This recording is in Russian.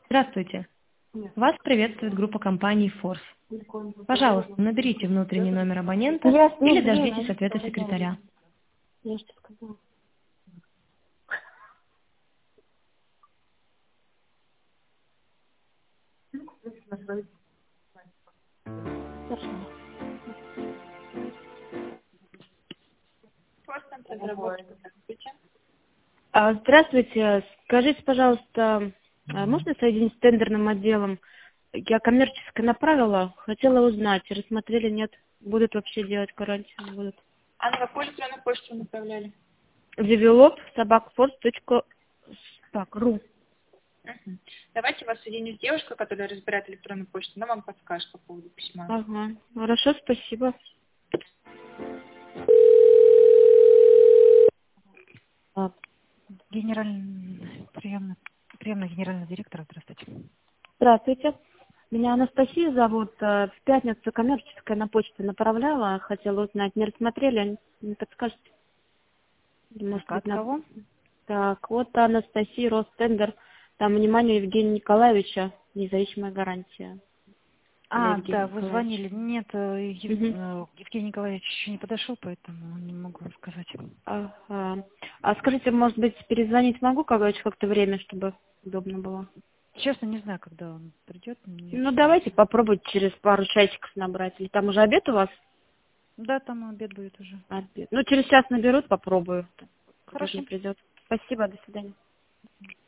Здравствуйте. Вас приветствует группа компаний Force. Пожалуйста, наберите внутренний номер абонента или дождитесь ответа секретаря. Я что сказала? Хорошо. Здравствуйте. Скажите, пожалуйста, можно соединить с тендерным отделом? Я коммерческое направила, хотела узнать, рассмотрели, нет, будут вообще делать гарантию, не будут. А на какую электронную почту вы направляли? develop@force.ru. Угу. Давайте вас соединю с девушкой, которая разбирает электронную почту. Она вам подскажет по поводу письма. Ага, хорошо, спасибо. Приемный генерального директора, здравствуйте. Здравствуйте. Меня Анастасия зовут. В пятницу коммерческое на почту направляла, хотела узнать, не рассмотрели, не подскажете? Может От быть, кого? Так, вот Анастасия, Ростендер. Там, внимание, Евгения Николаевича, независимая гарантия. Для Евгения Да, вы Николаевича. звонили. Нет, Мгм. Евгений Николаевич еще не подошел, поэтому не могу сказать. Ага. А скажите, может быть, перезвонить могу в как-то время, чтобы удобно было? Честно, не знаю, когда он придет. Ну, давайте попробовать через пару часиков набрать. Или там уже обед у вас? Да, там обед будет уже. Обед. Ну, через час наберут, попробую. Когда же Хорошо. не придет. Спасибо, до свидания.